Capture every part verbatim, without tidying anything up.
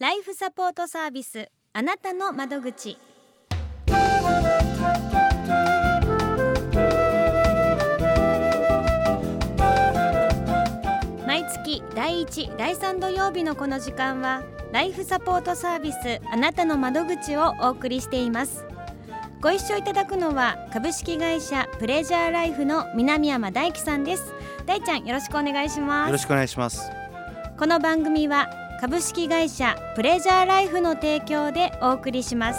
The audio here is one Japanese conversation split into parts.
ライフサポートサービス、あなたの窓口。毎月だいいち、だいさん土曜日のこの時間はライフサポートサービス、あなたの窓口をお送りしています。ご一緒いただくのは株式会社プレジャーライフの南山大樹さんです。大ちゃん、よろしくお願いします。 よろしくお願いします。この番組は株式会社プレジャーライフの提供でお送りします。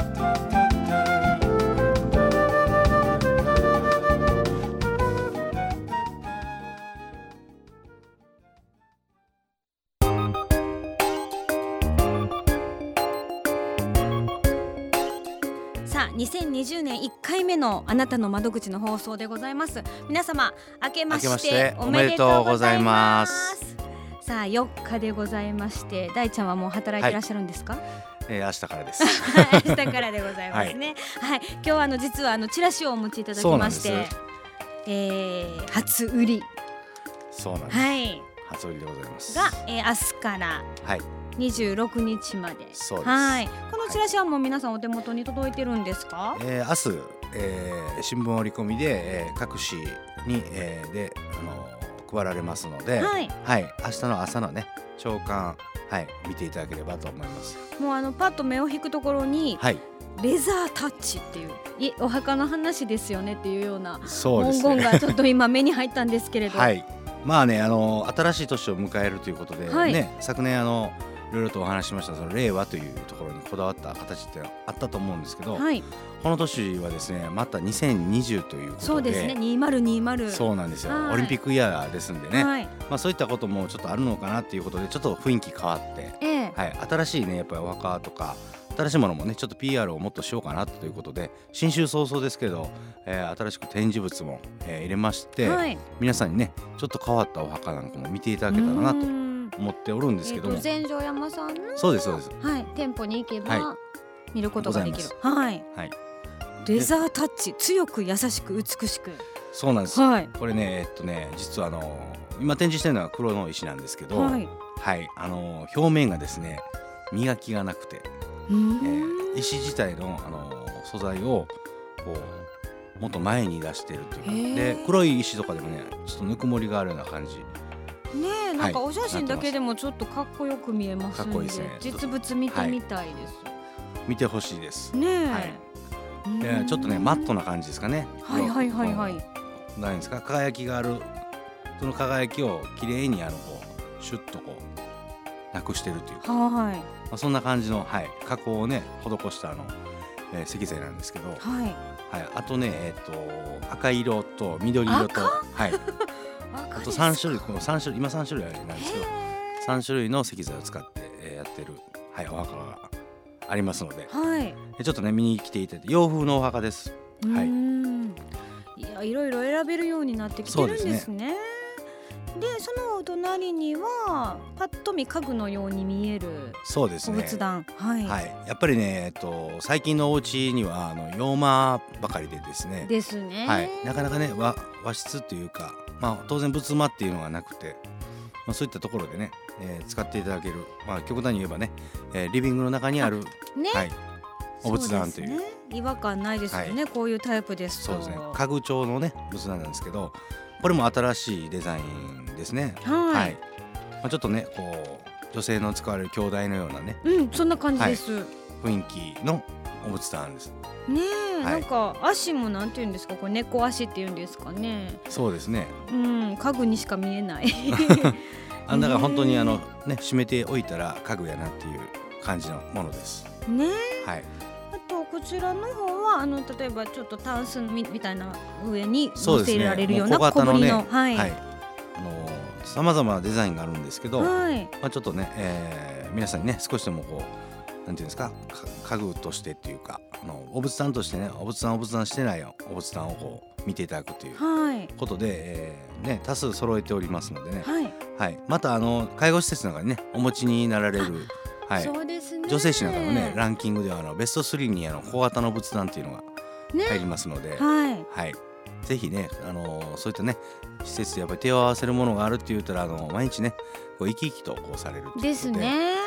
さあ、にせんにじゅうねんいっかいめのあなたの窓口の放送でございます。皆様明けましておめでとうございます。さあ、よっかでございまして、大ちゃんはもう働いていらっしゃるんですか？はい、 えー、明日からです明日からでございますね。はい、はい、今日はあの実はあのチラシをお持ちいただきまして、えー、初売り。 そうなんです、はい、初売りでございますが、えー、明日からにじゅうろくにちまで。 そうです。 はい、このチラシはもう皆さんお手元に届いてるんですか？ はい、えー、明日、えー、新聞折り込みで、えー、各紙に、えー、で、あのー配られますので、はいはい、明日の朝のね朝刊、はい、見ていただければと思います。 もうあのパッと目を引くところに、はい、レザータッチっていういお墓の話ですよねっていうような文言がちょっと今目に入ったんですけれど、 はい、まあね、あの新しい年を迎えるということで、はいね、昨年あのいろいろとお話ししましたその令和というところにこだわった形ってあったと思うんですけど、はい、この年はですねまたにせんにじゅうということで、 そうですね、にせんにじゅう。 そうなんですよ、はい、オリンピックイヤーですんでね、はい、まあ、そういったこともちょっとあるのかなっていうことでちょっと雰囲気変わって、えーはい、新しいねやっぱりお墓とか新しいものもねちょっと ピーアール をもっとしようかなということで、新春早々ですけど、えー、新しく展示物も、えー、入れまして、はい、皆さんにねちょっと変わったお墓なんかも見ていただけたらなと思っておるんですけども、 えー、全城山さんのそうですそうです、 はい、店舗に行けば、はい、見ることができる。はい、はい、レザータッチ、強く優しく美しく。 そうなんです、はい、これねえっとね実はあの今展示してるのは黒の石なんですけど、はいはい、あの表面がですね磨きがなくて、えー、石自体の、あの素材をこうもっと前に出してるというかで、黒い石とかでもねちょっとぬくもりがあるような感じねえ、なんかお写真だけでもちょっとかっこよく見えますので、かっこいいですね、実物見てみたいです、はい、 見てほしいですねえ、 はい、でちょっとねマットな感じですかね。 はいはいはいはい。 何ですか、輝きがある、その輝きをきれいにあのこうシュッとこうなくしてるというか、はい、まあ、そんな感じの、はい、加工をね施したあの、えー、石材なんですけど、はいはい、あとね、えー、と赤色と緑色と、はい、あとさん種類、このさん種類、今さん種類なんですけど、さん種類の石材を使って、えー、やってる、はい、お墓がありますので、はい、ちょっとね見に来ていただいて、洋風のお墓です。はい、 いや、いろいろ選べるようになってきてるんですね。そうですね。で、そのお隣にはパッと見家具のように見えるそうですね、 お仏壇、はいはい、 やっぱりね、えっと、最近のお家にはあの洋間ばかりでですねですね、 はい、なかなかね 和, 和室というか、まあ、当然仏間っていうのがなくて、まあ、そういったところでね、えー、使っていただける、まあ、極端に言えばね、えー、リビングの中にある、ね、はい、お仏壇という、 ね、違和感ないですよね、はい、こういうタイプですと。 そうですね、家具調のね仏壇なんですけど、これも新しいデザインですね。はい、はい、まあ、ちょっとねこう女性の使われる鏡台のようなね、 うん、そんな感じです、はい、 雰囲気のお仏壇ですねえ、はい、なんか足もなんていうんですか、これ猫足っていうんですかね。 そうですね、 うん、家具にしか見えないあ、だから本当にあの、ね、閉めておいたら家具やなっていう感じのものですね。 はい、 あとこちらの方はあの例えばちょっとタンス み, みたいな上に乗せられるような小ぶりの、はいはい、 あのさまざまなデザインがあるんですけど、はい、まあ、ちょっとね、えー、皆さんにね少しでもこうなんていうんですか、家具としてっていうか、あのお仏壇としてね、お仏壇お仏壇してないお仏壇をこう見ていただくということで、はい、えーね、多数揃えておりますのでね、はいはい、またあの介護施設なんかにねお持ちになられる、はい、そうですね、女性誌なんかのねランキングではあのベストスリーにあの小型の仏壇っていうのが入りますので、ね、はいはい、ぜひね、あのー、そういったね施設でやっぱり手を合わせるものがあるって言ったら、あのー、毎日ねこう生き生きとこうされるっていうことで、ですね、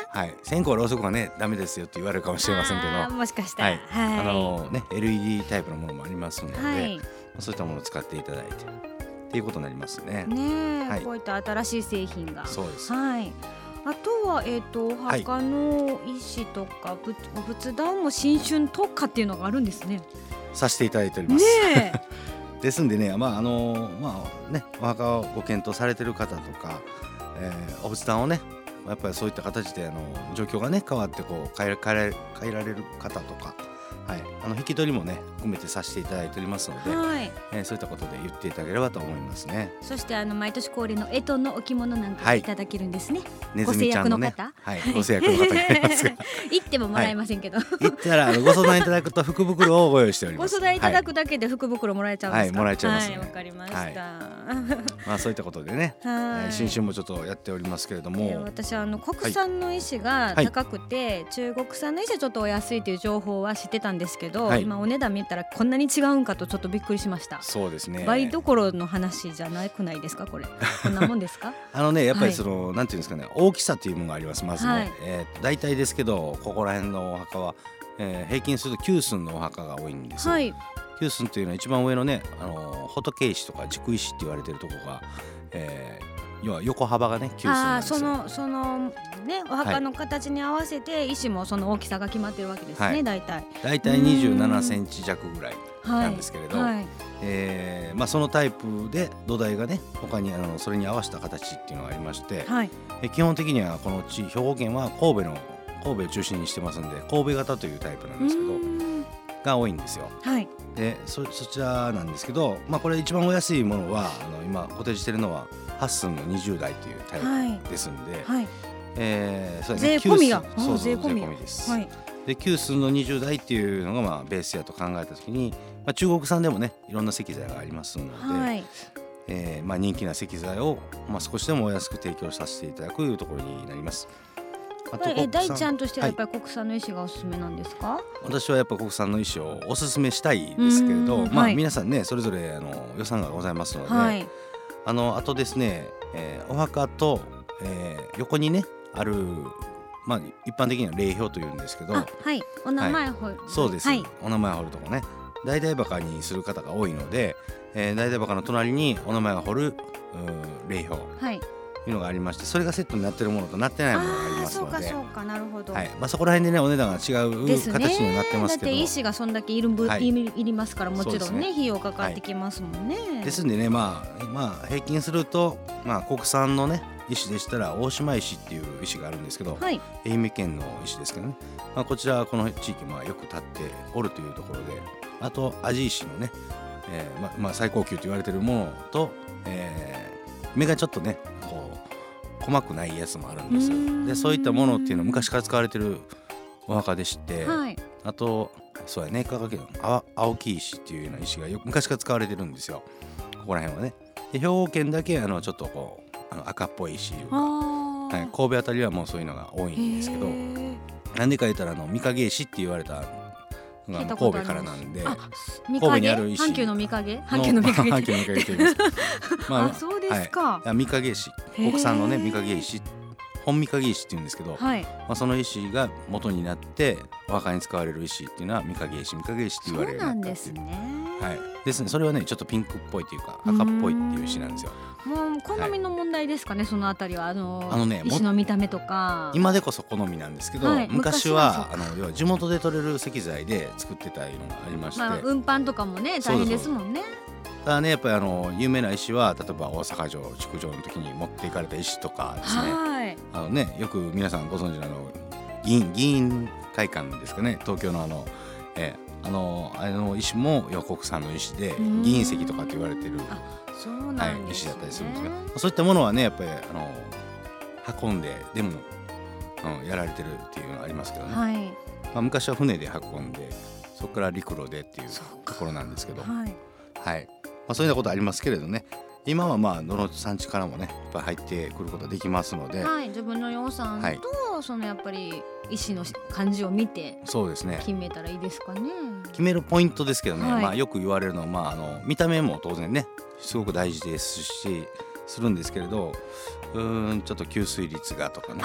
はい、線香ろうそくはねダメですよって言われるかもしれませんけど、 もしかしたら、 はいはい、あのね エルイーディー タイプのものもありますので、はい、そういったものを使っていただいてっていうことになりますね。 ね、 はい、 こういった新しい製品が。 そうです。 はい。あとは、えーと、お墓の石とか、はい、お仏壇も新春特化っていうのがあるんですね。 させていただいております。 ねですんでね、まああのまあね、お墓をご検討されている方とか、えー、お仏壇をね、やっぱりそういった形であの状況がね変わってこう変え変え変えられる方とか。はい、あの引き取りもね含めてさせていただいておりますので、はい、えー、そういったことで言っていただければと思いますね。 そしてあの毎年恒例の干支の置物なんかいただけるんですね。 ネズミちゃんのね、はい、ご制約の方がいますが行ってももらえませんけど、はい、 行ったらあのご相談いただくと福袋をご用意しております。 ご相談いただくだけで福袋もらえちゃうんですか。 はい、もらえちゃいますね。 はい、わかりました。はい、 まあそういったことでね、はい、新春もちょっとやっておりますけれども、えー、 私あの国産の石が高くて、はい、中国産の石はちょっとお安いという情報は知ってたんですけど、はい、今お値段見たらこんなに違うんかとちょっとびっくりしました。 そうですね。 倍どころの話じゃなくないですかこれ。こんなもんですか。 あのねやっぱりその、はい、なんていうんですかね、大きさというものがあります。まずね、はい、えー、大体ですけどここら辺のお墓は、えー、平均するときゅう寸のお墓が多いんです。はい、きゅう寸というのは一番上のね、あの仏石とか軸石って言われているところが、えー要は横幅がねきゅう寸なんですよ。 あ、そのそのねお墓の形に合わせて石もその大きさが決まってるわけですね、はい、大体大体にじゅうななセンチ弱ぐらいなんですけれど、はいはい、えーまあ、そのタイプで土台がね他にあのそれに合わせた形っていうのがありまして、はい、え基本的にはこの地兵庫県は神戸の神戸を中心にしてますんで神戸型というタイプなんですけどが多いんですよ。はい、で そ, そちらなんですけど、まあ、これ一番お安いものはあの今固定してるのははっ寸のにじゅう代というタイプですんで、はいはい、えーそうですね、 税込みがそうそう税込みです、はい、できゅう寸のにじゅう代っていうのがまあベースやと考えたときに、まあ、中国産でもねいろんな石材がありますので、はい、えーまあ、人気な石材を、まあ、少しでもお安く提供させていただくというところになります。 あとえ大ちゃんとしてはやっぱり国産の石がおすすめなんですか。はい、 私はやっぱ国産の石をおすすめしたいですけれど、まあ、皆さんねそれぞれあの予算がございますので、はい、あのあとですね、えー、お墓と、えー、横にねある、まあ、一般的には霊標というんですけど、 はい、お名前彫る、はい、 そうです、はい、お名前彫るとかね大々墓にする方が多いので、えー、大々墓の隣にお名前が彫る霊標、はいいうのがありまして、それがセットになっているものとなってないものがありますので、あ、そうかそうか、なるほど、はい、まあ、そこら辺でねお値段が違う形になってますけど、 だって石がそんだけいる、はい、いりますからもちろんね、ね、費用かかってきますもんね、はい、 ですんでね、まあ、まあ平均すると、まあ、国産のね石でしたら大島石っていう石があるんですけど、はい、愛媛県の石ですけどね、まあ、こちらはこの地域まあよく立っておるというところで、あと味石のね、えーままあ、最高級と言われているものと、えー、目がちょっとねこう細くないやつもあるんです。でそういったものっていうのは昔から使われてるお墓でして、はい、あとそうやね香川県の青木石っていうような石がよ昔から使われてるんですよ、ここら辺はね。で兵庫県だけあのちょっとこうあの赤っぽい石が、はい、神戸あたりはもうそういうのが多いんですけど、なんでか言ったらあの御影石って言われたのが神戸からなんで、 神戸にある石、阪急の御影、阪急の御影、 阪急の御影と言いますまあ、あ、そうですか、 はい、御影石、国産のね御影石、本御影石って言うんですけど、はい、まあ、その石が元になってお墓に使われる石っていうのは御影石、御影石って言われるようになったっていう。そうなんですね。はい、ですね。それはねちょっとピンクっぽいというか赤っぽいっていう石なんですよ。 もう好みの問題ですかね、はい、そのあたりはあのあの、ね、石の見た目とか今でこそ好みなんですけど、はい、昔はあの要は地元で採れる石材で作ってたのがありまして、まあ、 運搬とかもね大変ですもんね。 ただねやっぱりあの有名な石は例えば大阪城築城の時に持っていかれた石とかですね、はい、あのねよく皆さんご存知のあの議員議員会館ですかね、東京のあの、えーあのあの石も国産の石で銀石とかって言われてる、 そうなんですね、 はい、石だったりするんですけど、そういったものはねやっぱりあの運んででも、うん、やられてるっていうのがありますけどね、はい、まあ、昔は船で運んでそこから陸路でっていうところなんですけど、はいはい、まあ、そういうようなことありますけれどね、今はまあどの産地からもねいっぱい入ってくることができますので、 はい、自分の予算と、はい、そのやっぱり石の感じを見てそうですね決めたらいいですかね。 決めるポイントですけどね、はい、まあ、よく言われるのは、まあ、あの見た目も当然ねすごく大事ですしするんですけれど、うーんちょっと吸水率がとかね、 あ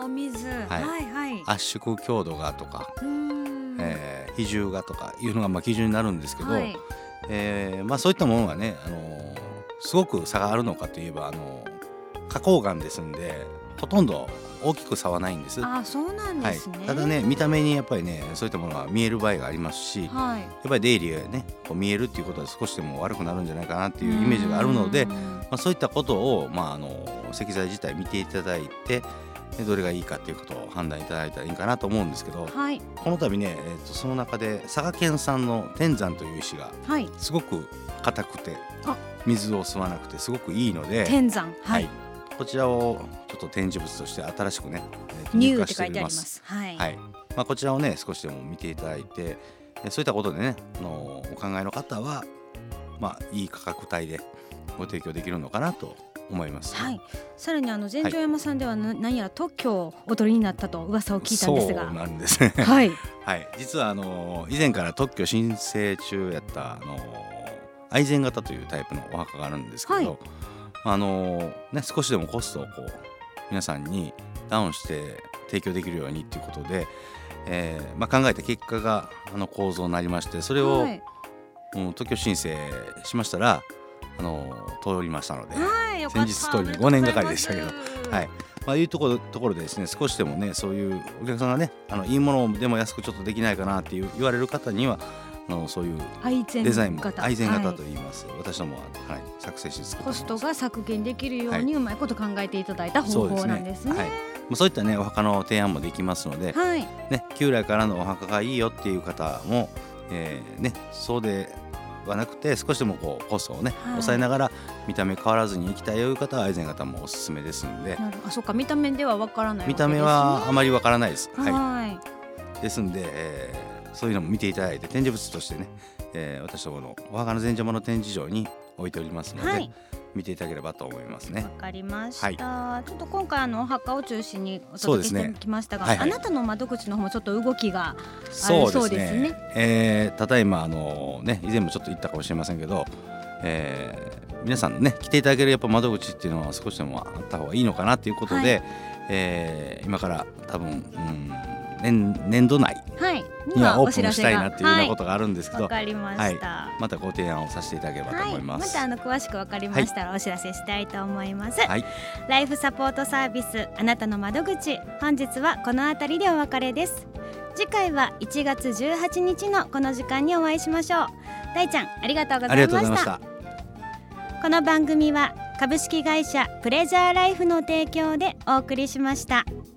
お水、はい、はいはい圧縮強度がとか、えー、比重がとかいうのがまあ基準になるんですけど、はい、えーまあ、そういったものがね、あのー、すごく差があるのかといえば、あのー、花崗岩ですんでほとんど大きく差はないんです。 あ、そうなんですね、 はい、ただね、見た目にやっぱりねそういったものが見える場合がありますし、はい、やっぱり出入りがねこう見えるっていうことは少しでも悪くなるんじゃないかなっていうイメージがあるので、まあ、そういったことを、まあ、あの石材自体見ていただいてどれがいいかっていうことを判断いただいたらいいかなと思うんですけど、はい、この度ね、えー、とその中で佐賀県産の天山という石がすごく硬くて、はい、水を吸わなくてすごくいいので、 天山、はい、はい、 こちらをちょっと展示物として新しくねニューって書いてあります。はい、 はい、まあ、こちらをね少しでも見ていただいて、そういったことでね、あのお考えの方は、まあ、いい価格帯でご提供できるのかなと思います、 はい、さらにあの全城山さんではな、はい、何やら特許をお取りになったと噂を聞いたんですが、 そうなんですねはい、 はい、実はあの以前から特許申請中やったあの愛染型というタイプのお墓があるんですけど、はい、あのね、少しでもコストをこう皆さんにダウンして提供できるようにということで、えーまあ、考えた結果があの構造になりまして、それを、はい、うん、特許申請しましたらあの通りましたので、はい、先日通りごねんがかりでしたけど、はい、まあ、いうところ、ところでですね、少しでもねそういうお客さんがねあのいいものでも安くちょっとできないかなっていう言われる方にはあのそういうデザインも愛染型と言います、はい、私どもは、はい、作成して作ってます。 コストが削減できるようにうまいこと考えていただいた方法なんですね。そうですね、はい、 そういったねお墓の提案もできますので、はい、ね、旧来からのお墓がいいよっていう方も、えーね、そうではなくて少しでもこうコストをね、はい、抑えながら見た目変わらずにいきたいという方は愛染型もおすすめですので。 あ、そうか、見た目ではわからないわけですね。 見た目はあまりわからないです、はい、 はい、 ですんで、えー、そういうのも見ていただいて展示物としてね、えー、私どものお墓の前場の展示場に置いておりますので、はい、見ていただければと思いますね。 わかりました、はい、ちょっと今回あのお墓を中心にお届けしてきましたが、ね、はいはい、あなたの窓口の方もちょっと動きがあるそうですね。 えー、ただいまあの、ね、以前もちょっと言ったかもしれませんけど、えー、皆さんね来ていただけるやっぱ窓口っていうのは少しでもあった方がいいのかなということで、はい、えー、今から多分、うん、年, 年度内にはオープンしたいなっていうようなことがあるんですけど、 わかりました、はい、 またご提案をさせていただければと思います、 はい、またあの詳しくわかりましたらお知らせしたいと思います、はい、ライフサポートサービスあなたの窓口、本日はこのあたりでお別れです。次回はいちがつじゅうはちにちのこの時間にお会いしましょう。大ちゃんありがとうございました。 ありがとうございました。 この番組は株式会社プレジャーライフの提供でお送りしました。